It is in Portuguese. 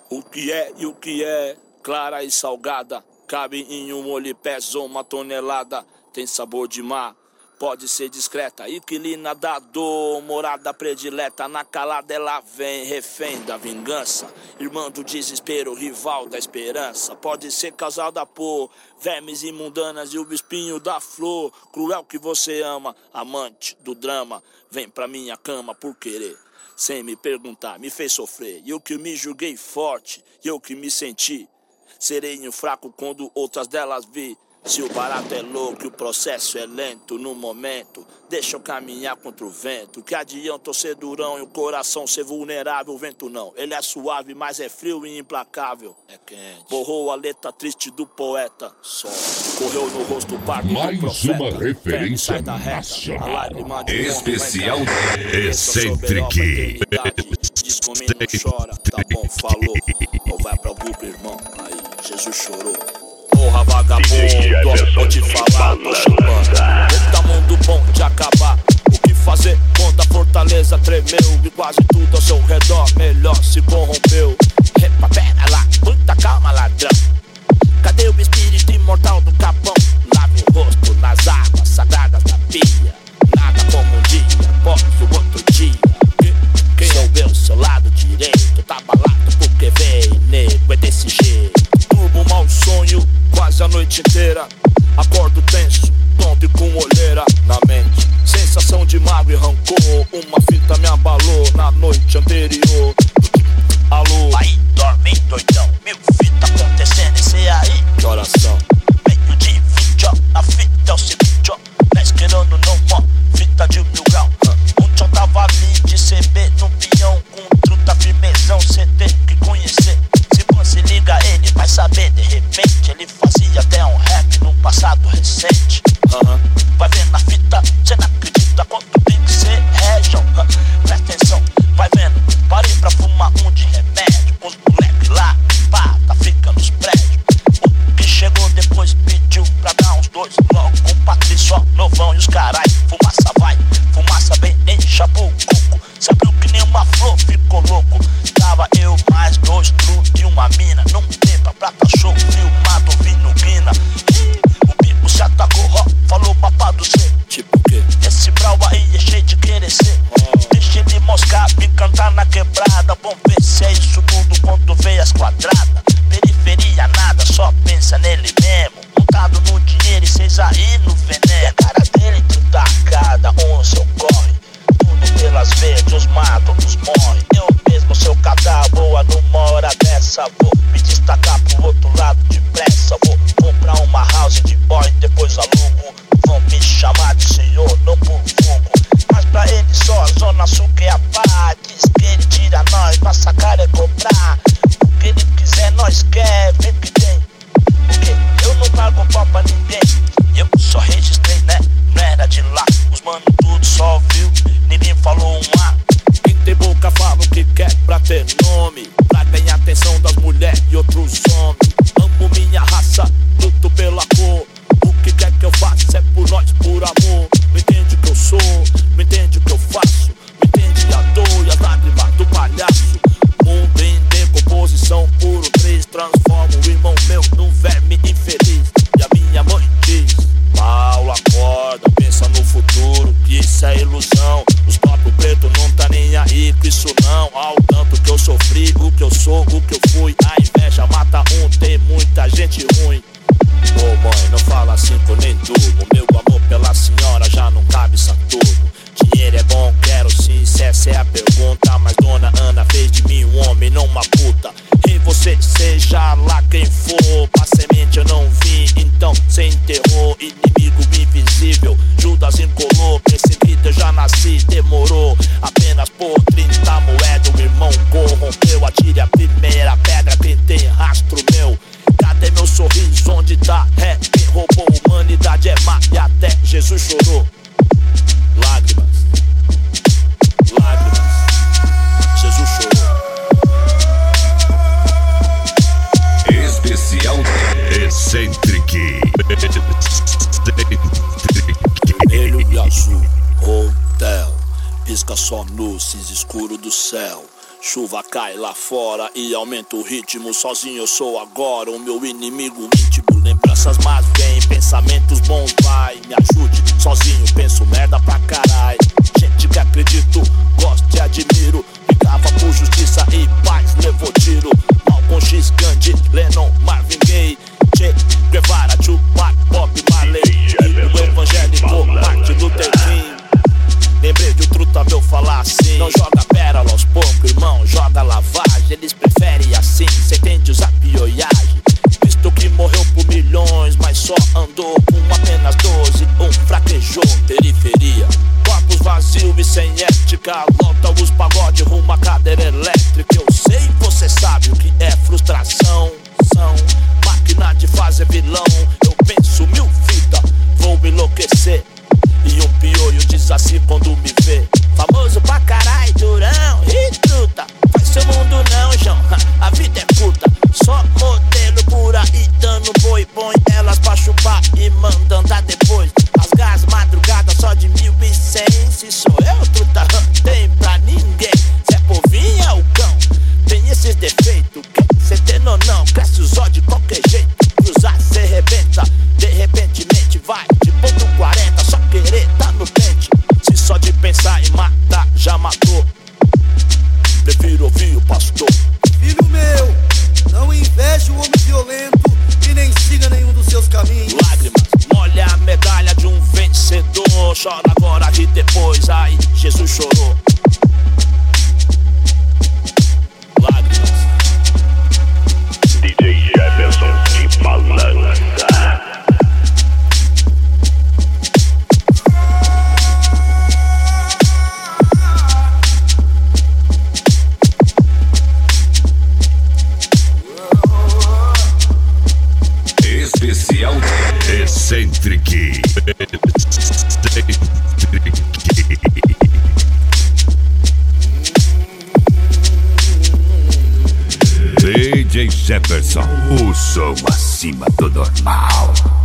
O que é e o que é, clara e salgada, cabe em um olho e pesa 1 tonelada. Tem sabor de mar, pode ser discreta, inquilina da dor, morada predileta. Na calada ela vem, refém da vingança, irmã do desespero, rival da esperança. Pode ser causada por vermes imundanas e o espinho da flor. Cruel que você ama, amante do drama, vem pra minha cama por querer. Sem me perguntar, me fez sofrer. E eu que me julguei forte, e eu que me senti sereno fraco quando outras delas vi. Se o barato é louco e o processo é lento no momento, deixa eu caminhar contra o vento. Que adianta eu ser durão e o coração ser vulnerável? O vento não, ele é suave, mas é frio e implacável. É quente. Borrou a letra triste do poeta, só correu no rosto pardo do profeta. Mais uma referência nacional. Especial Eccentric. Diz comigo, não chora, tá bom, falou. Ou vai pra grupo, irmão, aí Jesus chorou. Porra, vagabundo, vou te falar, tô chupando. Tá mundo bom de acabar. O que fazer quando a fortaleza tremeu e quase tudo ao seu redor melhor se corrompeu? Epa, pera lá, muita calma, ladrão. Cadê o espírito imortal do capão? Lave o rosto nas águas sagradas da pia. Nada como um dia após o outro dia. Quem sou eu, seu lado direito? Tá balado porque vem, nego, é desse jeito. Turbo mau sonho quase a noite inteira. Acordo tenso, tonto e com olheira na mente. Sensação de mágoa e rancor. Uma fita me abalou na noite anterior. Alô? Aí dorme doidão, 1000 fitas acontecendo, esse aí. Que oração? Meio de vídeo, a fita é o seguinte, ó. Tá esquerando não, ó, fita de 1000 graus. Onde eu tava ali de CB no peão, com truta firmezão, cê tem que conhecer. Se você liga ele, vai saber, de repente ele fazia até um rap num passado recente. Vai vendo a fita, cê não acredita quanto tem que ser région. Presta atenção, vai vendo, parei pra fumar um de remédio. Os moleques lá, pá, tá ficando nos prédios. O que chegou depois pediu pra dar uns 2 logo com o Patrício, novão e os carai. Fumaça vai, fumaça bem, enxapou o coco. Se abriu que nem uma flor, ficou louco. Tava eu mais 2 truques e uma mina. Não tempa, prata show, filmado, vindo guina. O bico se atacou, ó, falou papado cê. Tipo o quê? Esse brau aí é cheio de querer ser. Deixa ele moscar, me cantar na quebrada. Vamos ver se é isso tudo quando vê as quadradas. Periferia nada, só pensa nele mesmo. Montado no dinheiro e cês aí no veneno. A cara dele tudo cada um seu corre. Tudo pelas verdes, os matam, os morre. Eu mesmo, seu cadáver, boa numa hora dessa. Vou me destacar pro outro lado depressa. Vou comprar uma house de boy, depois alugo. Vão me chamar de senhor, não por fogo. Mas pra ele só a zona sul que é a paz. Diz que ele tira nós, pra sacar é cobrar. O que ele quiser nós quer, vem que tem. Porque eu não pago pau pra ninguém. Eu só registrei, né, não era de lá. Os mano tudo só ouviu, ninguém falou um A. Quem tem boca fala o que quer pra ter nome, pra ganhar atenção das mulheres e outros homens. Amo minha raça, luto pela cor. O que quer que eu faça é por nós, por amor. Me entende o que eu sou, me entende o que eu faço. Me entende a dor e as lágrimas do palhaço. Mundo em decomposição, puro 3. Transforma o irmão meu num verme infeliz. E a minha mãe diz: Paulo, acorda, pensa no futuro, que isso é ilusão. Os próprios pretos não tá nem aí com isso não. Ao tanto que eu sofri, o que eu sou, o que eu fui. A inveja mata um, tem muita gente ruim. Ô mãe, não fala assim que eu nem durmo. Meu amor pela senhora já não cabe Saturno. Dinheiro é bom, quero sim, se essa é a pergunta. Mas dona Ana fez de mim um homem, não uma puta. E você, seja lá quem for, pra semente eu não vim, então cê enterrou. Inimigo invisível, Judas incolou. Perseguido eu já nasci, demorou. Apenas por 30 moedas o irmão corrompeu. Atire a primeira pedra quem tem rastro meu. Cadê meu sorriso, onde tá? É, quem roubou humanidade é má. E até Jesus chorou. Lágrimas, lágrimas, Jesus chorou. Especial Eccentric. Vermelho e azul, hotel. Pisca só no cinza escuro do céu. Chuva cai lá fora e aumenta o ritmo. Sozinho eu sou agora o meu inimigo íntimo. Lembranças más vêm, pensamentos bons vai. Me ajude, sozinho penso merda pra carai. Gente que acredito, gosto e admiro. Brigava por justiça e paz, levou tiro. Malcolm X, Gandhi, Lennon, Marvin Gaye, Che Guevara, Tupac, Bob Marley. E o evangélico Martin Luther King. Lembrei de um truta meu falar assim: não joga pérola aos poucos, irmão, joga lavagem. Eles preferem assim, cê entende usar pioiagem. Visto que morreu por milhões, mas só andou com apenas 12. Fraquejou, periferia. Corpos vazios e sem ética. Lota os pagode rumo à cadeira elétrica. Eu sei, você sabe o que é frustração. São máquina de fazer vilão. Eu penso mil vidas, vou enlouquecer. E um pioio diz assim quando me vê: famoso pra carai, durão, e truta. Faz seu mundo não, João, a vida é curta. Só modelo por aí dando boi. Põe elas pra chupar e manda andar depois. Rasgar as madrugadas só de 1100. Se sou eu, truta, tem pra ninguém. Se é povinho, é o cão. Tem esses defeitos, que cê tem ou não? Cresce os olhos de qualquer jeito. Cruzar cê rebenta, de repentemente vai de ponto 40, só querer tá no pente. Se só de pensar em matar já matou, prefiro ouvir o pastor. Filho meu, não inveje o homem violento e nem siga nenhum dos seus caminhos. Lágrimas, molha a medalha de um vencedor. Chora agora e depois, ai, Jesus chorou. Lágrimas. DJ Jefferson de balança. Especial Eccentric. DJ Jefferson, o som acima do normal.